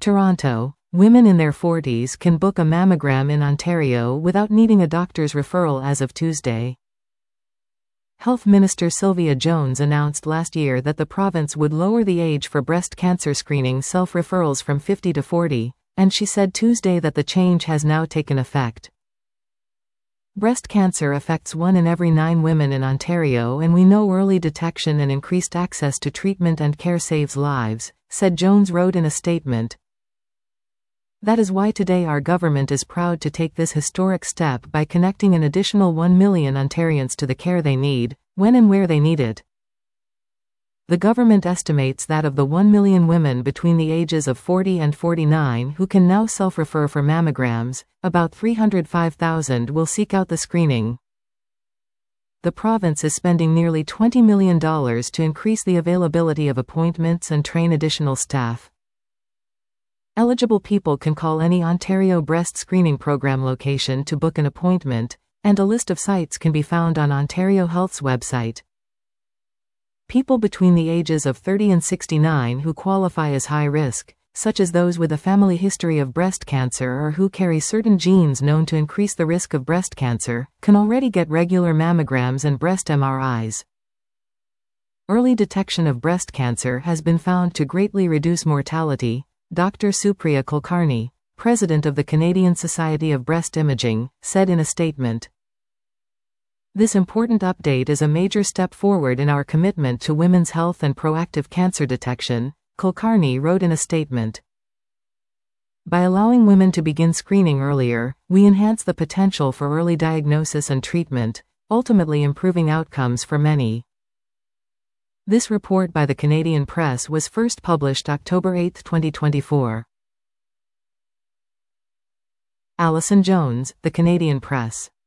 Toronto. Women in their 40s can book a mammogram in Ontario without needing a doctor's referral as of Tuesday. Health Minister Sylvia Jones announced last year that the province would lower the age for breast cancer screening self-referrals from 50 to 40, and she said Tuesday that the change has now taken effect. Breast cancer affects 1 in every 9 women in Ontario, and we know early detection and increased access to treatment and care saves lives, said Jones wrote in a statement. That is why today our government is proud to take this historic step by connecting an additional 1 million Ontarians to the care they need, when and where they need it. The government estimates that of the 1 million women between the ages of 40 and 49 who can now self-refer for mammograms, about 305,000 will seek out the screening. The province is spending nearly $20 million to increase the availability of appointments and train additional staff. Eligible people can call any Ontario breast screening program location to book an appointment, and a list of sites can be found on Ontario Health's website. People between the ages of 30 and 69 who qualify as high risk, such as those with a family history of breast cancer or who carry certain genes known to increase the risk of breast cancer, can already get regular mammograms and breast MRIs. Early detection of breast cancer has been found to greatly reduce mortality, Dr. Supriya Kulkarni, president of the Canadian Society of Breast Imaging, said in a statement. This important update is a major step forward in our commitment to women's health and proactive cancer detection, Kulkarni wrote in a statement. By allowing women to begin screening earlier, we enhance the potential for early diagnosis and treatment, ultimately improving outcomes for many. This report by the Canadian Press was first published October 8, 2024. Alison Jones, The Canadian Press.